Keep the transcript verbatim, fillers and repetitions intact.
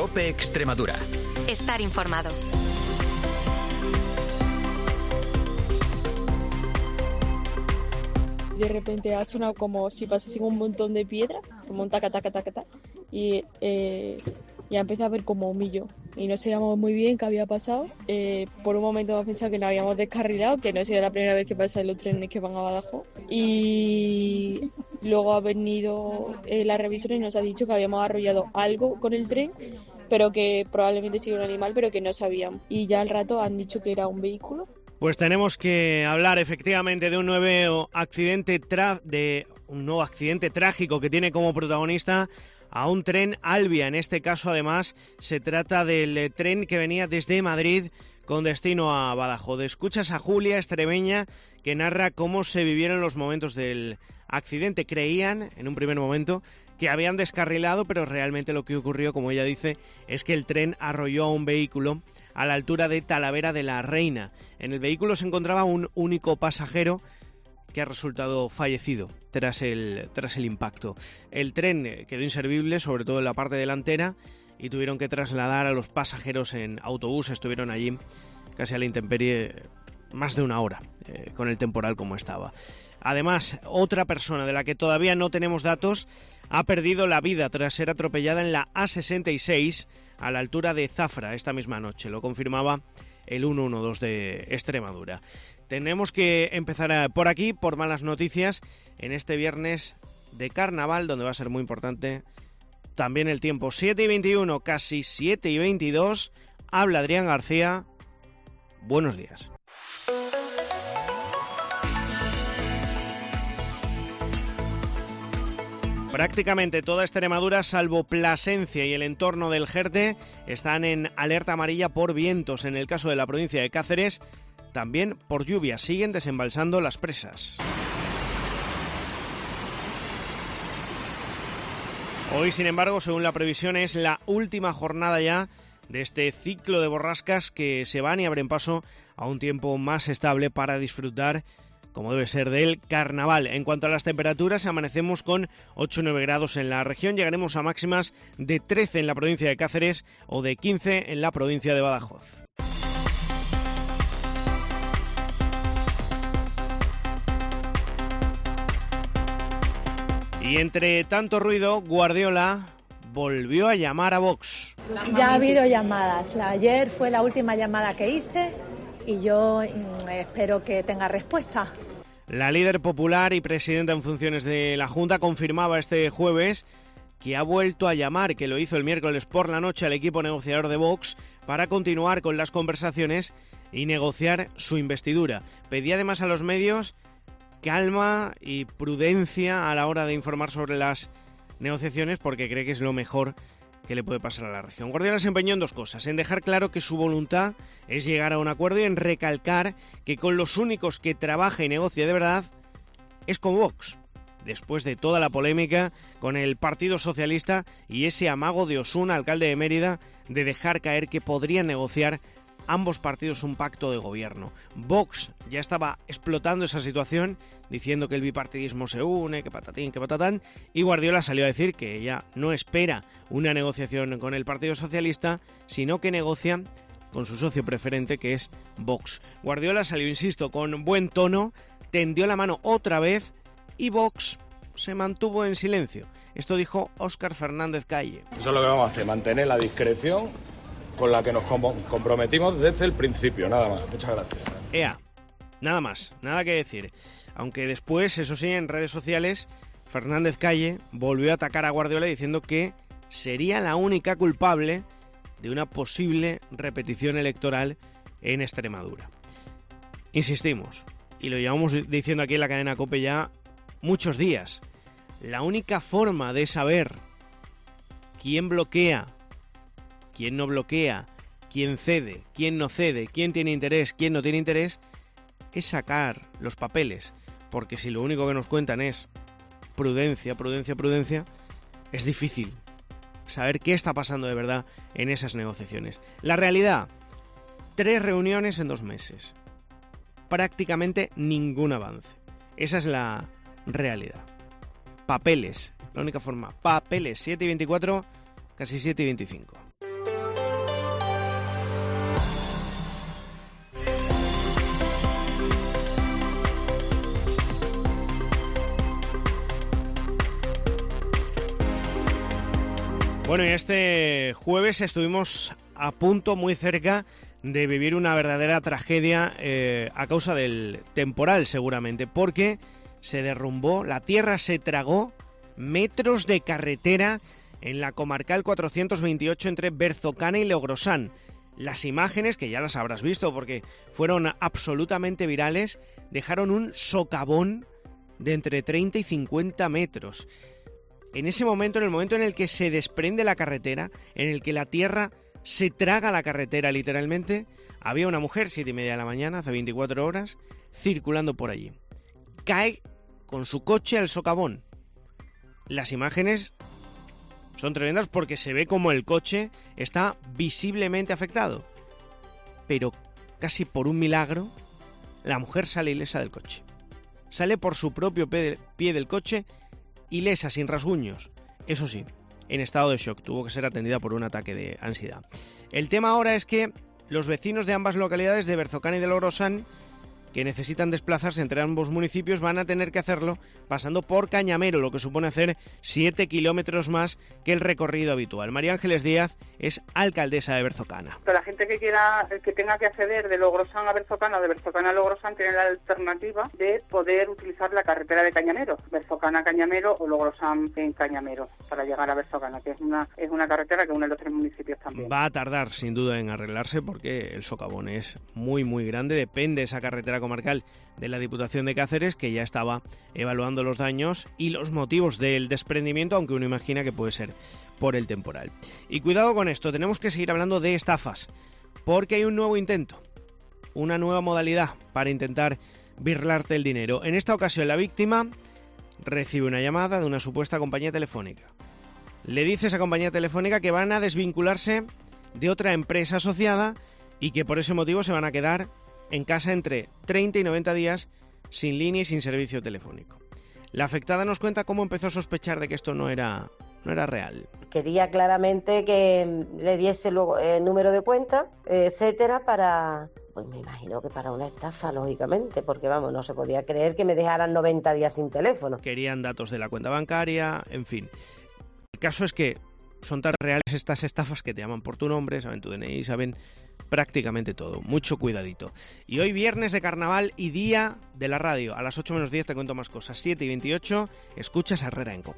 COPE Extremadura. Estar informado. De repente ha sonado como si pasasen un montón de piedras, como un taca, taca, taca, taca, y eh, ya empecé a ver como un millón. Y no sabíamos muy bien qué había pasado. Eh, por un momento hemos pensado que nos habíamos descarrilado, que no sería la primera vez que pasan los trenes que van a Badajoz. Y luego ha venido eh, la revisión y nos ha dicho que habíamos arrollado algo con el tren, pero que probablemente sigue un animal, pero que no sabíamos. Y ya al rato han dicho que era un vehículo. Pues tenemos que hablar efectivamente de un nuevo accidente tra- de un nuevo accidente trágico que tiene como protagonista a un tren Alvia. En este caso, además, se trata del tren que venía desde Madrid con destino a Badajoz. Escuchas a Julia, extremeña, que narra cómo se vivieron los momentos del accidente. Creían, en un primer momento, que habían descarrilado, pero realmente lo que ocurrió, como ella dice, es que el tren arrolló a un vehículo a la altura de Talavera de la Reina. En el vehículo se encontraba un único pasajero que ha resultado fallecido tras el, tras el impacto. El tren quedó inservible, sobre todo en la parte delantera, y tuvieron que trasladar a los pasajeros en autobús. Estuvieron allí casi a la intemperie más de una hora, eh, con el temporal como estaba. Además, otra persona de la que todavía no tenemos datos ha perdido la vida tras ser atropellada en la A sesenta y seis a la altura de Zafra esta misma noche. Lo confirmaba el ciento doce de Extremadura. Tenemos que empezar por aquí, por malas noticias, en este viernes de carnaval, donde va a ser muy importante también el tiempo. siete y veintiuno, casi siete y veintidós. Habla Adrián García. Buenos días. Prácticamente toda Extremadura, salvo Plasencia y el entorno del Jerte, están en alerta amarilla por vientos. En el caso de la provincia de Cáceres, también por lluvia. Siguen desembalsando las presas. Hoy, sin embargo, según la previsión, es la última jornada ya de este ciclo de borrascas que se van y abren paso a un tiempo más estable para disfrutar, como debe ser, del carnaval. En cuanto a las temperaturas, amanecemos con ocho o nueve grados en la región. Llegaremos a máximas de trece en la provincia de Cáceres o de quince en la provincia de Badajoz. Y entre tanto ruido, Guardiola volvió a llamar a Vox. Ya ha habido llamadas. La, ayer fue la última llamada que hice y yo mmm, espero que tenga respuesta. La líder popular y presidenta en funciones de la Junta confirmaba este jueves que ha vuelto a llamar, que lo hizo el miércoles por la noche, al equipo negociador de Vox para continuar con las conversaciones y negociar su investidura. Pedía además a los medios calma y prudencia a la hora de informar sobre las negociaciones, porque cree que es lo mejor que le puede pasar a la región. Guardiola se empeñó en dos cosas: en dejar claro que su voluntad es llegar a un acuerdo y en recalcar que con los únicos que trabaja y negocia de verdad es con Vox, después de toda la polémica con el Partido Socialista y ese amago de Osuna, alcalde de Mérida, de dejar caer que podrían negociar ambos partidos un pacto de gobierno. Vox ya estaba explotando esa situación, diciendo que el bipartidismo se une, que patatín, que patatán, y Guardiola salió a decir que ella no espera una negociación con el Partido Socialista, sino que negocia con su socio preferente, que es Vox. Guardiola salió, insisto, con buen tono, tendió la mano otra vez y Vox se mantuvo en silencio. Esto dijo Óscar Fernández Calle. Eso es lo que vamos a hacer, mantener la discreción con la que nos comprometimos desde el principio, nada más. Muchas gracias. Ea, nada más, nada que decir. Aunque después, eso sí, en redes sociales, Fernández Calle volvió a atacar a Guardiola diciendo que sería la única culpable de una posible repetición electoral en Extremadura. Insistimos, y lo llevamos diciendo aquí en la cadena COPE ya muchos días, la única forma de saber quién bloquea, quién no bloquea, quién cede, quién no cede, quién tiene interés, quién no tiene interés, es sacar los papeles. Porque si lo único que nos cuentan es prudencia, prudencia, prudencia, es difícil saber qué está pasando de verdad en esas negociaciones. La realidad, tres reuniones en dos meses. Prácticamente ningún avance. Esa es la realidad. Papeles, la única forma. Papeles, siete y veinticuatro, casi siete y veinticinco. Bueno, y este jueves estuvimos a punto, muy cerca, de vivir una verdadera tragedia eh, a causa del temporal, seguramente, porque se derrumbó, la tierra se tragó metros de carretera en la comarcal cuatrocientos veintiocho entre Berzocana y Logrosán. Las imágenes, que ya las habrás visto porque fueron absolutamente virales, dejaron un socavón de entre treinta y cincuenta metros. En ese momento, en el momento en el que se desprende la carretera, en el que la tierra se traga la carretera literalmente, había una mujer, siete y media de la mañana, hace veinticuatro horas, circulando por allí. Cae con su coche al socavón. Las imágenes son tremendas porque se ve como el coche está visiblemente afectado. Pero casi por un milagro, la mujer sale ilesa del coche. Sale por su propio pie del coche ilesa, sin rasguños. Eso sí, en estado de shock. Tuvo que ser atendida por un ataque de ansiedad. El tema ahora es que los vecinos de ambas localidades, de Berzocana y de Logrosán, que necesitan desplazarse entre ambos municipios, van a tener que hacerlo pasando por Cañamero, lo que supone hacer siete kilómetros más que el recorrido habitual. María Ángeles Díaz es alcaldesa de Berzocana. La gente que quiera, que tenga que acceder de Logrosán a Berzocana o de Berzocana a Logrosán tiene la alternativa de poder utilizar la carretera de Cañamero, Berzocana a Cañamero o Logrosán en Cañamero, para llegar a Berzocana, que es una, es una carretera que une los tres municipios también. Va a tardar sin duda en arreglarse porque el socavón es muy muy grande, depende esa carretera comarcal de la Diputación de Cáceres, que ya estaba evaluando los daños y los motivos del desprendimiento, aunque uno imagina que puede ser por el temporal. Y cuidado con esto, tenemos que seguir hablando de estafas, porque hay un nuevo intento, una nueva modalidad para intentar birlarte el dinero. En esta ocasión la víctima recibe una llamada de una supuesta compañía telefónica. Le dice a esa compañía telefónica que van a desvincularse de otra empresa asociada y que por ese motivo se van a quedar en casa entre treinta y noventa días sin línea y sin servicio telefónico. La afectada nos cuenta cómo empezó a sospechar de que esto no era, no era real. Quería claramente que le diese luego el número de cuenta, etcétera, para, pues me imagino que para una estafa, lógicamente, porque vamos, no se podía creer que me dejaran noventa días sin teléfono. Querían datos de la cuenta bancaria, en fin. El caso es que son tan reales estas estafas que te llaman por tu nombre, saben tu D N I, saben prácticamente todo. Mucho cuidadito. Y hoy viernes de carnaval y día de la radio. A las ocho menos diez te cuento más cosas. siete y veintiocho, escuchas a Herrera en COPE.